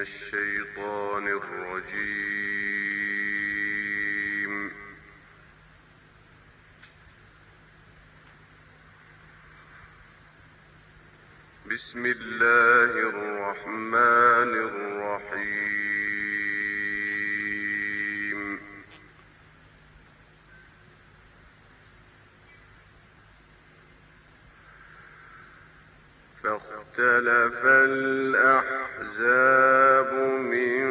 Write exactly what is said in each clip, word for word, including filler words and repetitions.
الشيطان الرجيم. بسم الله الرحمن الرحيم. فاختلف الأحزاب من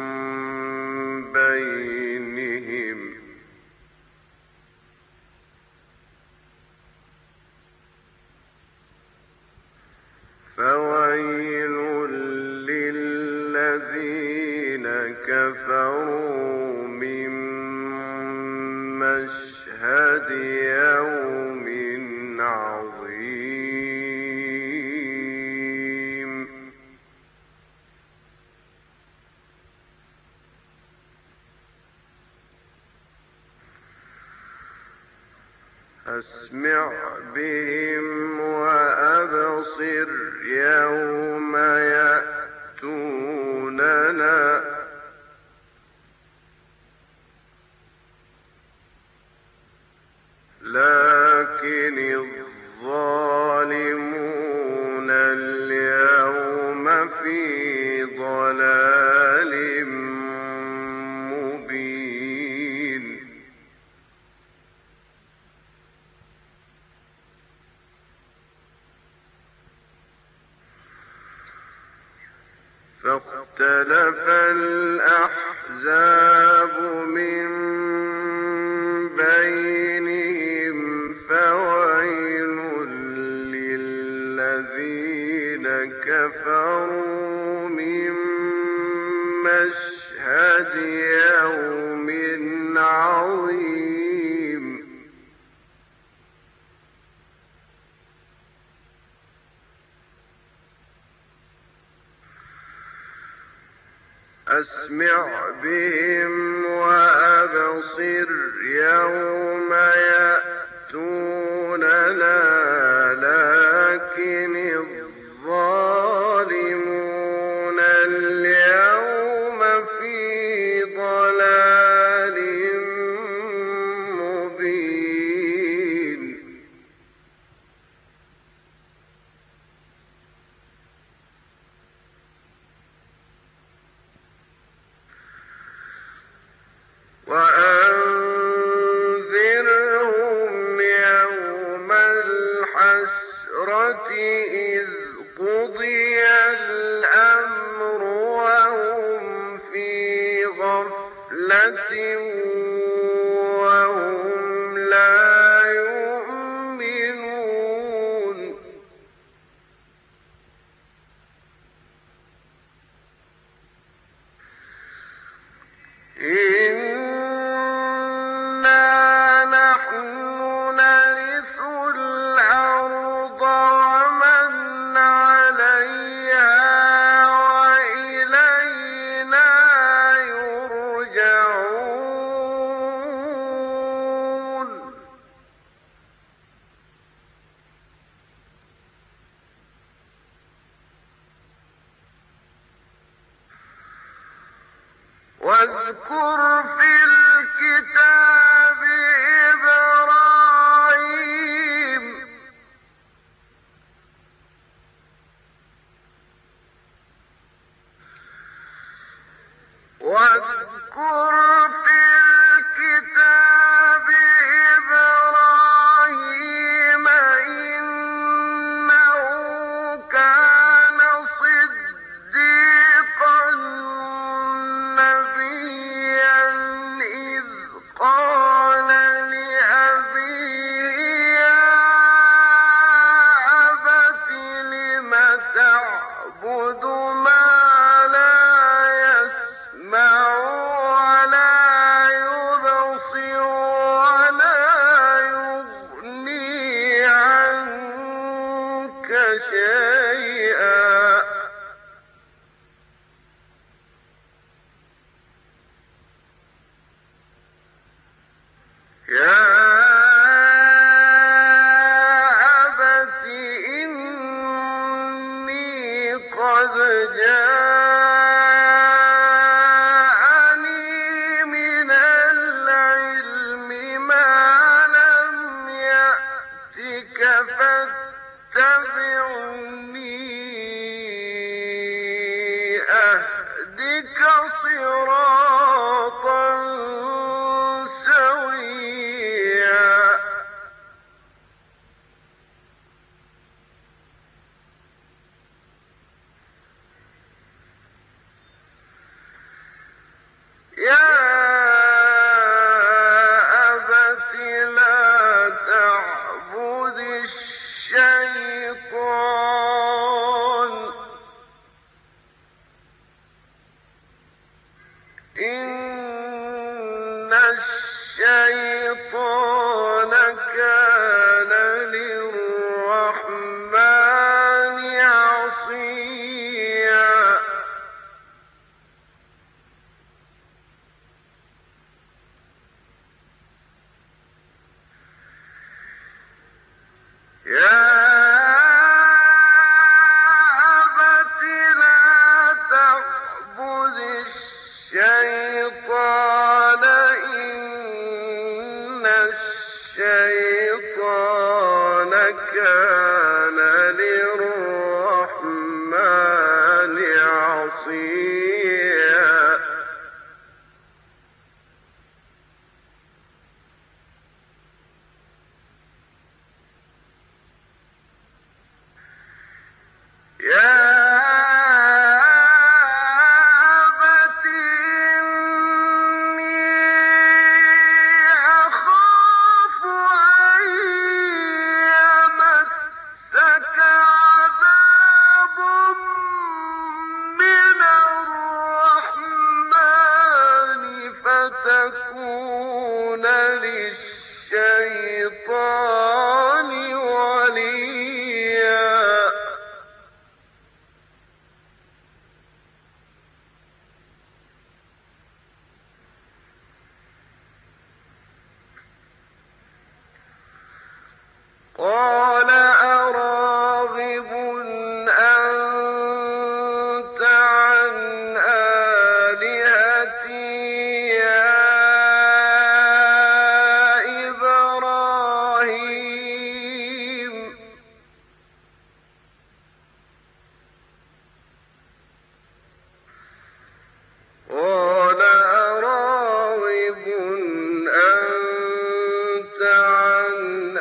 بينهم فويل للذين كفروا من مشهد يوم عظيم. أسمع بهم وأبصر يوم يأتوننا لكن الظالمون اليوم في ضلال مبين. فاختلف الأحزاب من بينهم فويل للذين كفروا من مشهد يوم عظيم. أسمع بهم وأبصر يوم يأتوننا لكن الظالمون اليوم في ضلال مبين. وأنذرهم يوم الحسرة إذ قضي الأمر وهم في غفلة وهم لا يؤمنون. إنا نحن نرث الأرض ومن عليها وإلينا يرجعون. واذكر في الكتاب إبراهيم واذكر في الكتاب إبراهيم إنه كان صديقا نبيا إذ قال لأبيه يا أبت لم تعبد ما لا يسمع ولا يبصر ولا يغني عنك شيئا. يا أبت إني قد جاءني أهدك صراطا سويا يا أبت لا تعبد الشيطان إن الشيطان كان للرحمن عصيا يا أبت لا تعبد الشيطان إن الشيطان كان للرحمن عصيا يا أبت إني أخاف أن يمسك عذاب من الرحمن فتكون للشيطان وليا قال أراغب أنت عن آلهتي يا إبراهيم قال أراغب أنت عن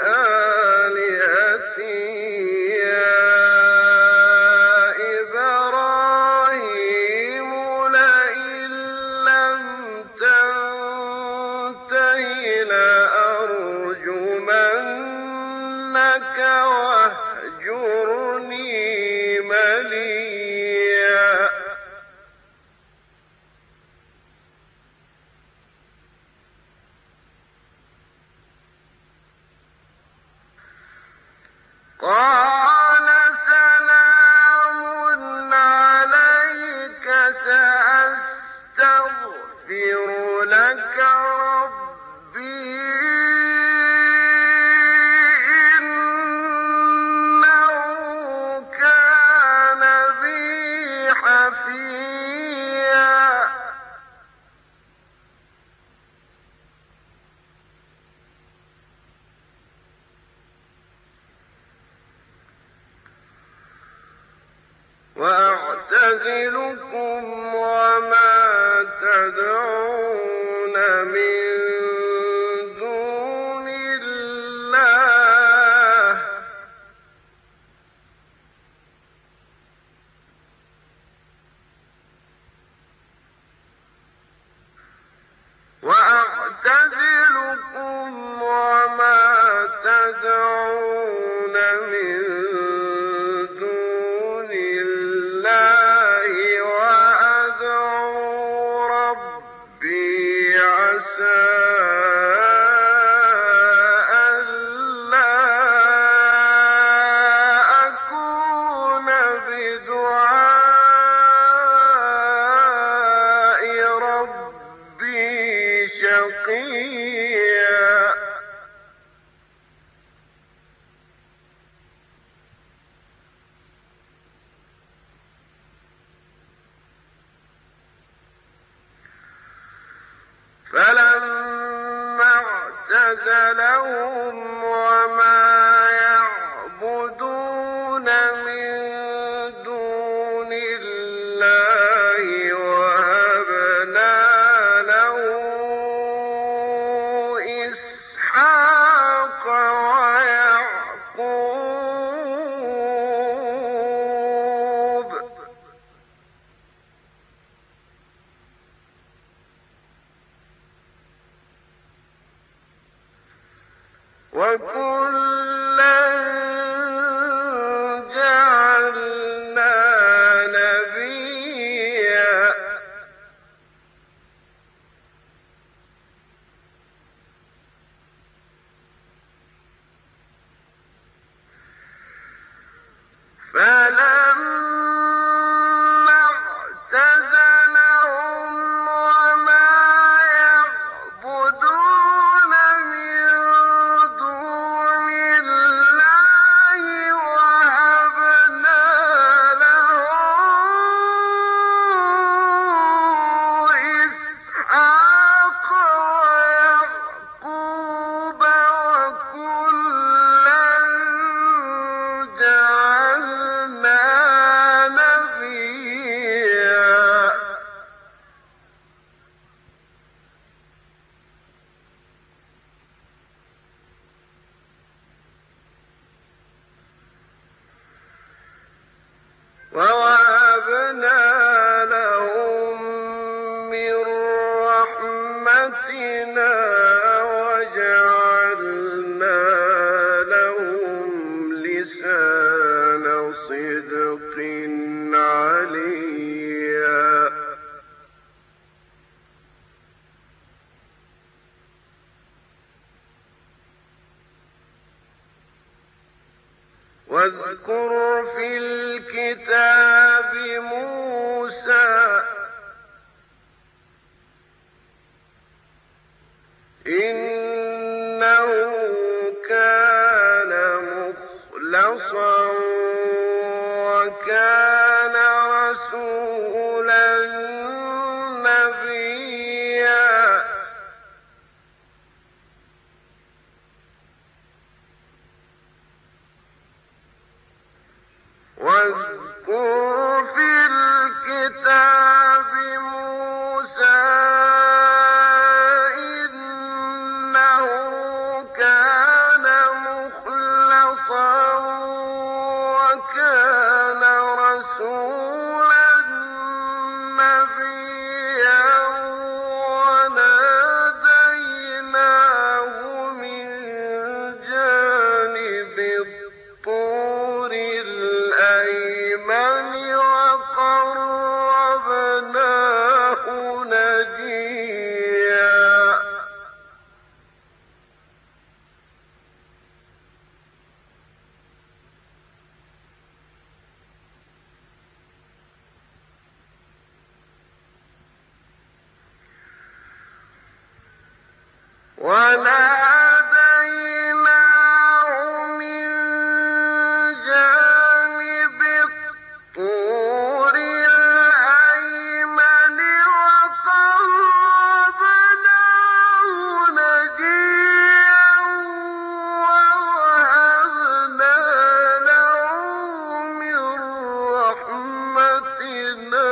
آلهتي يا إبراهيم لئن لم تنته لأرجمنك واهجرني مليا قال سلام عليك سأستغفر لك ربي إنه كان بي حفيا وأعتزلكم وما تدعون من دون الله وأعتزلكم وما تدعون من دون الله وأدعو ربي عسى ألا أكون بدعاء ربي شقيا فلما اعتزلهم وما يعبدون وكلا جعلنا نبيا فلما اعتزلهم وما يعبدون من دون الله وهبنا له إسحاق ويعقوب وكلا جعلنا نبيا ووهبنا لهم من رحمتنا وجعلنا لهم لسان صدق عليا واذكر في الكتاب موسى إنه كان مخلصا وكان رسولا نبيا واذكر في الكتاب موسى إنه كان مخلصا وكان رسولا نبيا وناديناه من جانب الطور الأيمن وقربناه نجيا وناديناه من جانب الطور الأيمن وقربناه نجيا ووهبنا له من رحمتنا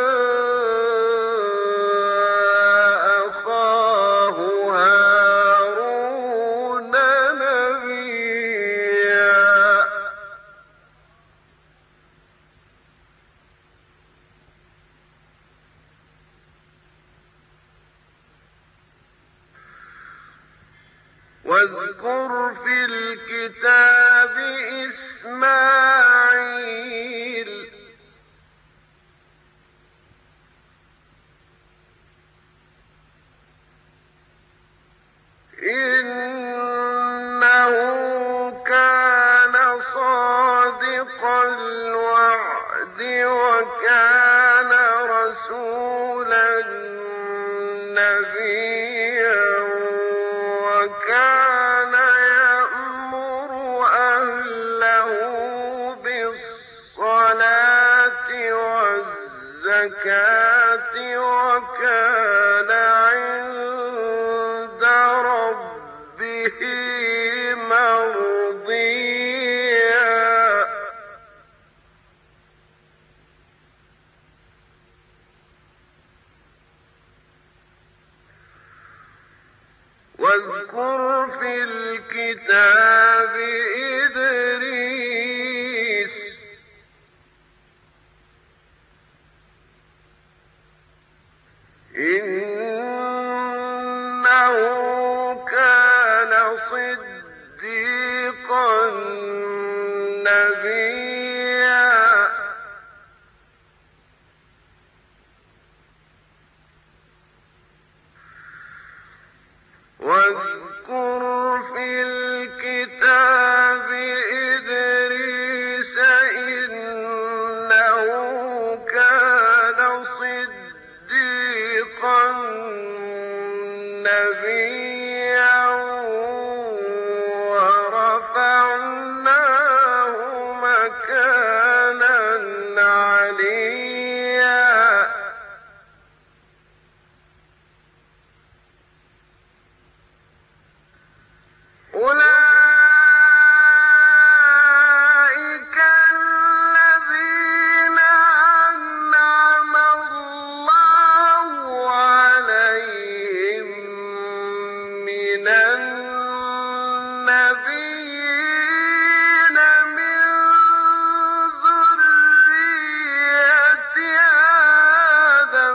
أخاه هارون نبيا واذكر في الكتاب إسماعيل إنه كان صادق الوعد وكان رسولا نبيا وكان يأمر أهله بالصلاة والزكاة وكان عند ربه مرضيا واذكر في الكتاب إدريس إنه كان صديقا نبيا واذكر في الكتاب إدريس إنه كان صديقا نبيا ورفعناه مكانا عليا أولئك الذين أنعم الله عليهم من النبيين من ذرية آدم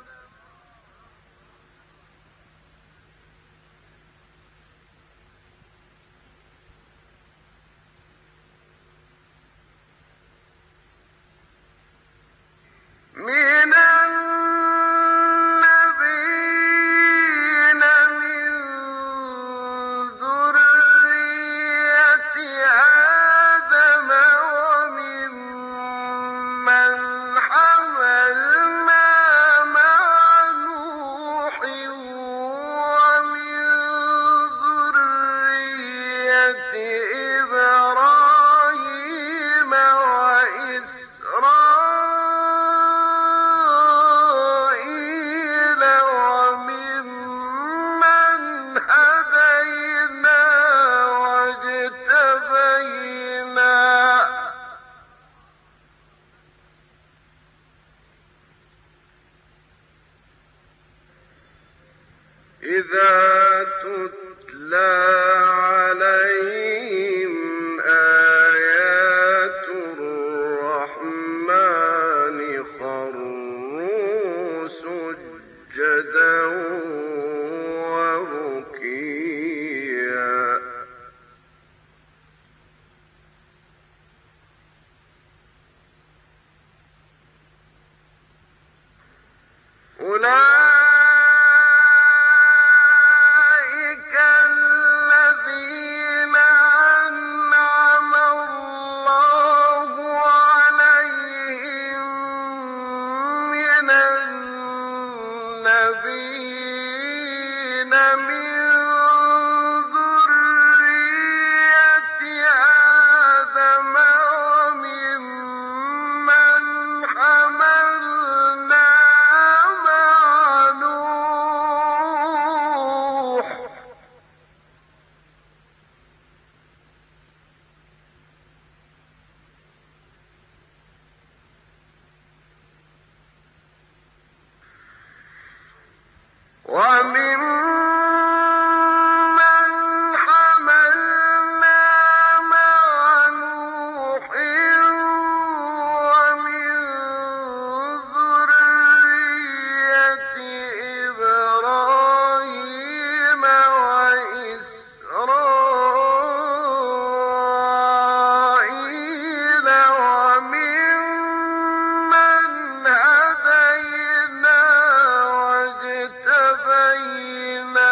من النبيين من ذرية آدم وممن حملنا مع نوح ومن ذرية إبراهيم وإسرائيل وممن هدينا واجتبينا إذا تتلى عليهم آيات الرحمن خروا سجدا وبكيا أولئك الذين أنعم الله عليهم من النبيين من ذرية آدم وممن حملنا مع نوح وممن حملنا مع نوح ومن ذرية إبراهيم وإسرائيل وممن هدينا واجتبينا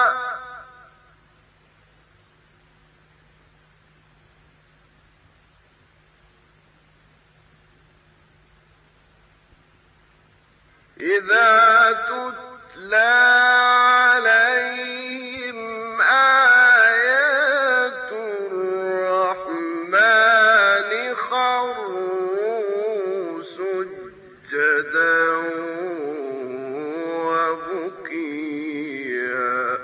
إذا تتلى عليهم آيات الرحمن خروا سجدا وبكيا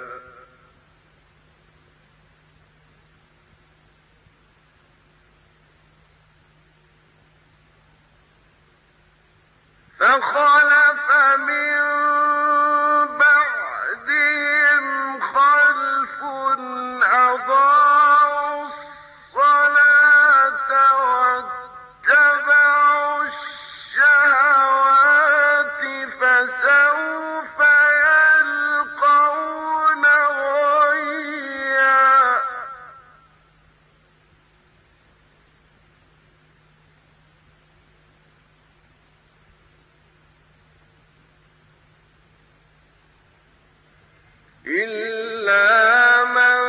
فخلف من بعدهم خلف أضاعوا الصلاة واتبعوا الشهوات فسوف يلقون غيا إلا من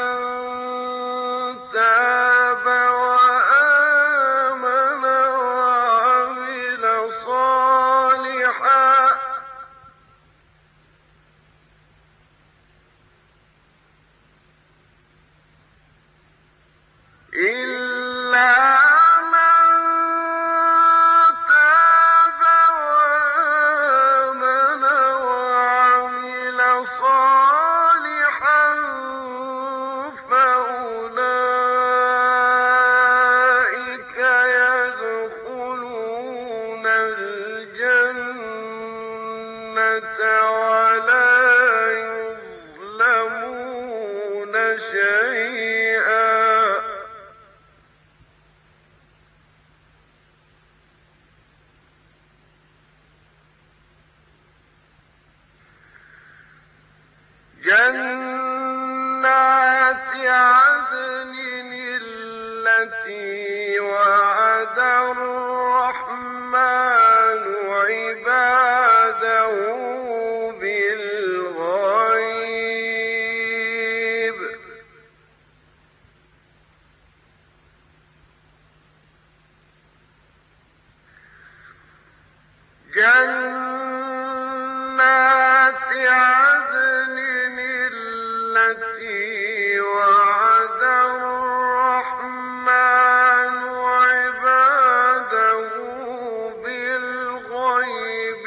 تاب وآمن وعمل صالحا إلا من تاب وآمن وعمل صالحا فأولئك يدخلون الجنة ولا يظلمون شيئا جنات عدن التي وعد الرحمن عباده بالغيب جنات عدن التي وعد الرحمن عباده بالغيب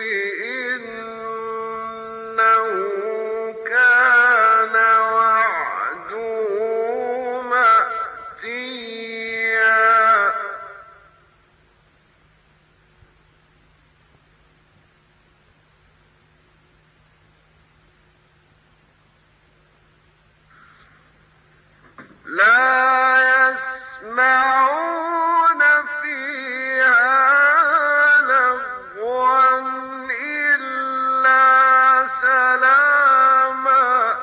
إنه كان وعده مأتيا لا يسمعون فيها لغوا إلا سلاما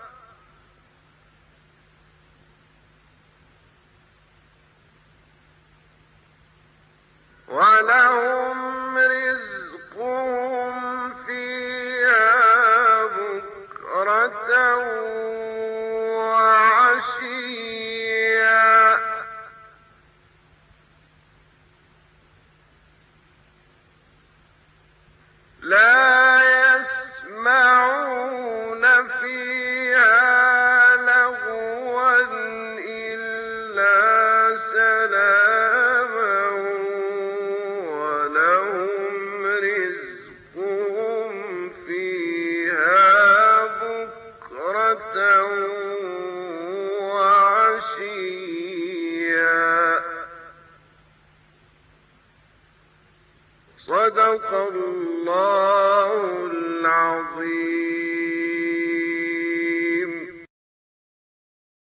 ولهم رزقهم فيها بكرة وعشيا لا يسمعون فيها لغوا إلا سلاما ولهم رزقهم فيها بكرة وعشيا صدق الله